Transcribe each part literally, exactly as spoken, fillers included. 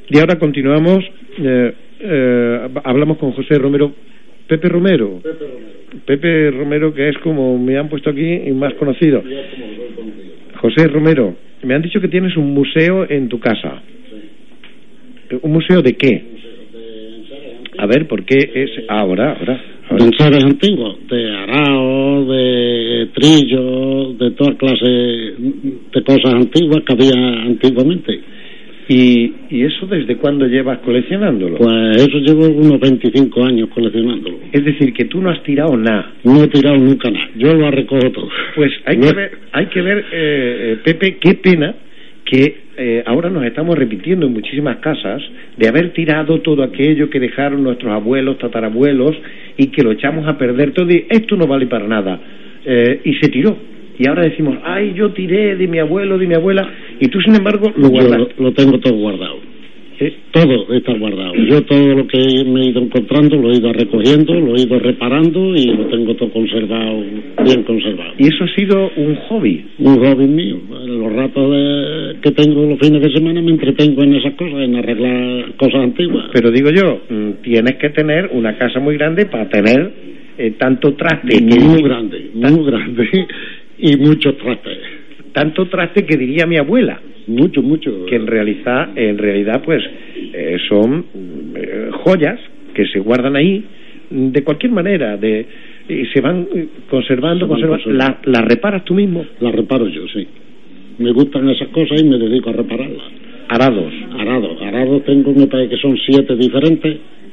Y ahora continuamos, eh, eh, hablamos con José Romero, Pepe Romero. Pepe Romero. Pepe Romero, que es como me han puesto aquí y más conocido. José Romero, me han dicho que tienes un museo en tu casa. Sí. ¿Un museo de qué? A ver, ¿por qué es ahora, ahora? De enseres antiguos, de arao, de trillo, de toda clase de cosas antiguas que había antiguamente. ¿Y, y eso desde cuándo llevas coleccionándolo? Pues eso llevo unos veinticinco años coleccionándolo. Es decir, que tú no has tirado nada. No he tirado nunca nada, yo lo recojo todo. Pues hay no. que ver, hay que ver eh, Pepe, qué pena que eh, ahora nos estamos repitiendo en muchísimas casas de haber tirado todo aquello que dejaron nuestros abuelos, tatarabuelos, y que lo echamos a perder todo y esto no vale para nada. Eh, y se tiró. Y ahora decimos, ay, yo tiré de mi abuelo, de mi abuela, y tú, sin embargo, lo guardas. Yo lo, lo tengo todo guardado. ¿Eh? Todo está guardado. Yo todo lo que me he ido encontrando lo he ido recogiendo, lo he ido reparando y lo tengo todo conservado, bien conservado. ¿Y eso ha sido un hobby? Un hobby mío. Los ratos de, que tengo los fines de semana me entretengo en esas cosas, en arreglar cosas antiguas. Pero digo yo, tienes que tener una casa muy grande para tener eh, tanto traste. Muy que... grande, muy tan... grande. Y muchos trastes. Tanto traste que diría mi abuela. Mucho, mucho. Que en realidad, en realidad pues, eh, son eh, joyas que se guardan ahí de cualquier manera, de y se van conservando, se van conservando. ¿Las la reparas tú mismo? Las reparo yo, sí. Me gustan esas cosas y me dedico a repararlas. Arados. Arados. Arados tengo, me parece que son siete diferentes.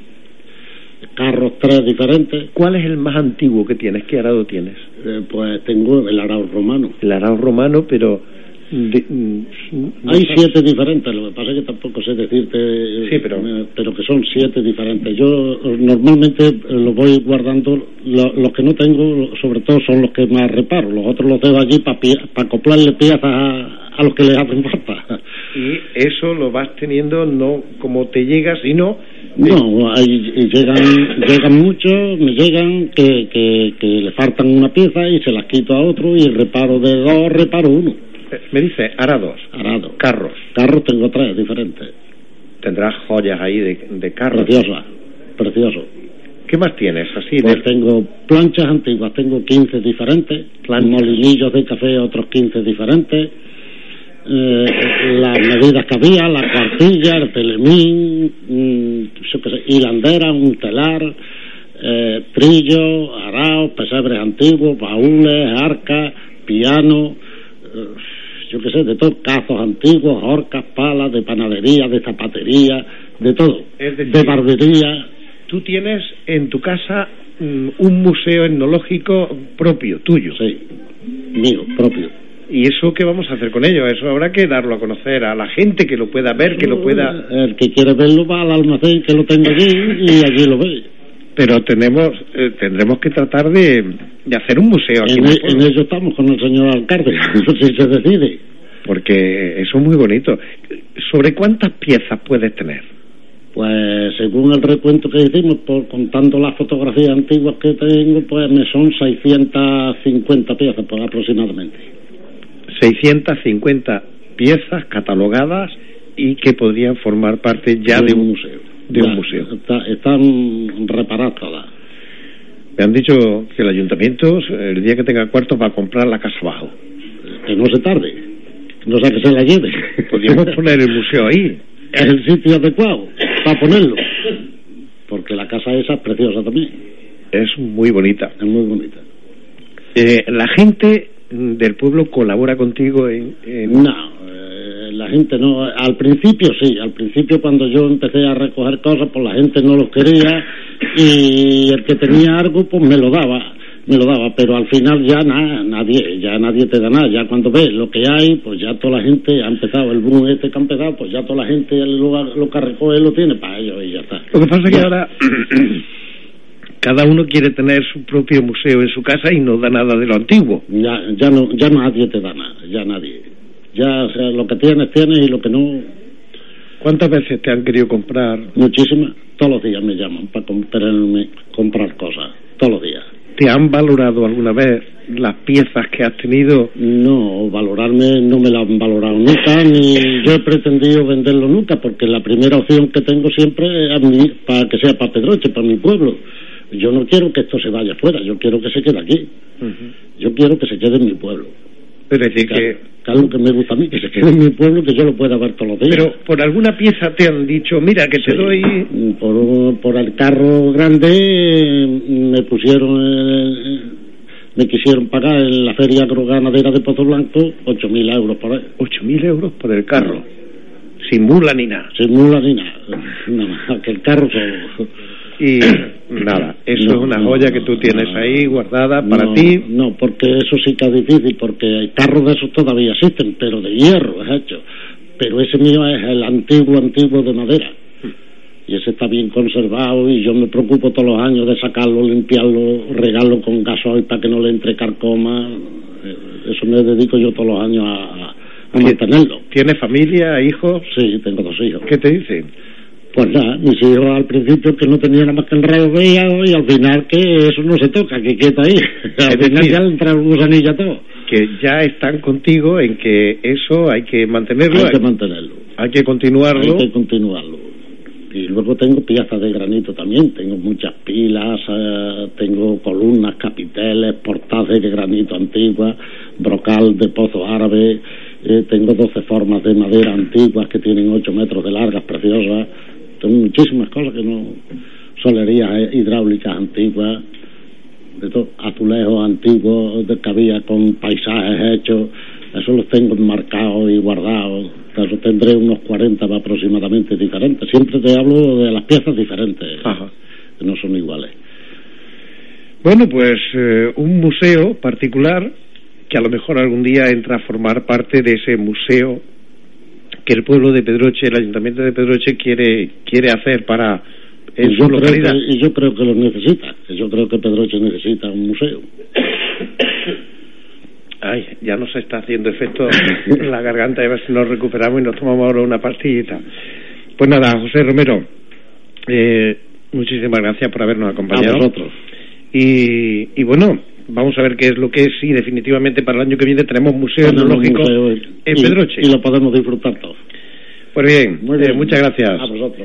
Carros tres diferentes. ¿Cuál es el más antiguo que tienes? ¿Qué arado tienes? Eh, pues tengo el arado romano. El arado romano, pero... De, no hay sé. siete diferentes, lo que pasa es que tampoco sé decirte, sí, pero... Eh, pero que son siete diferentes. Yo normalmente los voy guardando, lo, los que no tengo, sobre todo son los que más reparo. Los otros los dejo allí para pa acoplarle piezas a, a los que les hacen falta. Y eso lo vas teniendo no como te llega, sino... No, ahí llegan llegan muchos, me llegan que, que, que le faltan una pieza y se las quito a otro y reparo de dos, reparo uno. Me dice arados. Arados. Carros. Carros tengo tres diferentes. Tendrás joyas ahí de, de carros. Preciosas, precioso. ¿Qué más tienes así? Pues de... tengo planchas antiguas, tengo quince diferentes, planchas. Molinillos de café, otros quince diferentes. Eh, las medidas que había, la cuartilla, el telemín, mmm, yo qué sé, hilandera, un telar, eh, trillo, araos, pesebres antiguos, baúles, arcas, piano, eh, yo qué sé, de todo, cazos antiguos, horcas, palas, de panadería, de zapatería, de todo, es decir, de barbería. Tú tienes en tu casa mmm, un museo etnológico propio, tuyo. Sí, mío, propio. ¿Y eso qué vamos a hacer con ello? Eso habrá que darlo a conocer a la gente, que lo pueda ver, que lo pueda... El que quiere verlo va al almacén que lo tengo allí y allí lo ve. Pero tenemos, eh, tendremos que tratar de, de hacer un museo aquí. En, el, en ello estamos con el señor alcalde, si se decide. Porque eso es muy bonito. ¿Sobre cuántas piezas puedes tener? Pues según el recuento que hicimos, por contando las fotografías antiguas que tengo, pues me son seiscientas cincuenta piezas pues, aproximadamente. seiscientas cincuenta piezas catalogadas y que podrían formar parte ya de, de un museo. De ya, un museo. Está, están reparadas todas. Me han dicho que el ayuntamiento, el día que tenga cuartos, va a comprar la casa abajo. Que no se tarde, no sea que se la lleve. Podríamos poner el museo ahí. Es el sitio adecuado para ponerlo. Porque la casa esa es preciosa también. Es muy bonita. Es muy bonita. Eh, la gente del pueblo colabora contigo en, en... No, eh, la gente no. Al principio sí, al principio cuando yo empecé a recoger cosas, pues la gente no los quería y el que tenía algo pues me lo daba, me lo daba, pero al final ya nada, nadie, ya nadie te da nada. Ya cuando ves lo que hay, pues ya toda la gente ha empezado, el boom este que ha empezado, pues ya toda la gente lo, lo que recoge lo tiene para ellos y ya está. Lo que pasa es que ahora cada uno quiere tener su propio museo en su casa y no da nada de lo antiguo. Ya, ya no, ya nadie te da nada, ya nadie. Ya, o sea, lo que tienes, tienes y lo que no. ¿Cuántas veces te han querido comprar? Muchísimas. Todos los días me llaman para comprarme, comprar cosas. Todos los días. ¿Te han valorado alguna vez las piezas que has tenido? No, valorarme no me la han valorado nunca, ni yo he pretendido venderlo nunca, porque la primera opción que tengo siempre es mi, para que sea para Pedroche, para mi pueblo. Yo no quiero que esto se vaya fuera, yo quiero que se quede aquí. Uh-huh. Yo quiero que se quede en mi pueblo. Es decir, claro, que... Claro, lo que me gusta a mí, que se quede en mi pueblo, que yo lo pueda ver todos los días. Pero por alguna pieza te han dicho, mira, que te sí, doy... Por, por el carro grande me pusieron... Eh, me quisieron pagar en la feria agroganadera de Pozo Blanco ocho mil euros por él. ¿Ocho mil euros por el carro? Sin mula ni nada. Sin mula ni nada. Nada más, que el carro solo. Y nada, eso no, es una joya no, que tú tienes no, ahí guardada para no, ti. No, porque eso sí que es difícil, porque carros de esos todavía existen, pero de hierro es hecho. Pero ese mío es el antiguo, antiguo de madera. Y ese está bien conservado y yo me preocupo todos los años de sacarlo, limpiarlo, regarlo con gasoil para que no le entre carcoma. Eso me dedico yo todos los años a, a mantenerlo. ¿Tienes familia, hijos? Sí, tengo dos hijos. ¿Qué te dicen? Pues nada, mis hijos al principio que no tenían nada más que el rayo veían y al final que eso no se toca, que quieto ahí. Al final ya le entra un gusanillo a todo. Que ya están contigo en que eso hay que mantenerlo. Hay que mantenerlo. Hay que continuarlo. Hay que continuarlo. Y luego tengo piezas de granito también, tengo muchas pilas, eh, tengo columnas, capiteles, portadas de granito antigua, brocal de pozo árabe, eh, tengo doce formas de madera antiguas que tienen ocho metros de largas, preciosas. Tengo muchísimas cosas que no... solerías hidráulicas antiguas, de todo, azulejos antiguos de que había con paisajes hechos, eso los tengo marcados y guardados. Eso tendré unos cuarenta aproximadamente diferentes. Siempre te hablo de las piezas diferentes. Ajá. Que no son iguales. Bueno, pues eh, un museo particular que a lo mejor algún día entra a formar parte de ese museo que el pueblo de Pedroche, el ayuntamiento de Pedroche quiere quiere hacer para en y su yo localidad. Creo que, y yo creo que lo necesita. Yo creo que Pedroche necesita un museo. Ay, ya nos está haciendo efecto en la garganta, a ver si nos recuperamos y nos tomamos ahora una pastillita. Pues nada, José Romero, eh, muchísimas gracias por habernos acompañado. A vosotros. Y, y bueno, vamos a ver qué es lo que es, si definitivamente para el año que viene tenemos museo etnológico en Pedroche. Y, y lo podemos disfrutar todos. Pues bien, Muy bien. Eh, muchas gracias. A vosotros.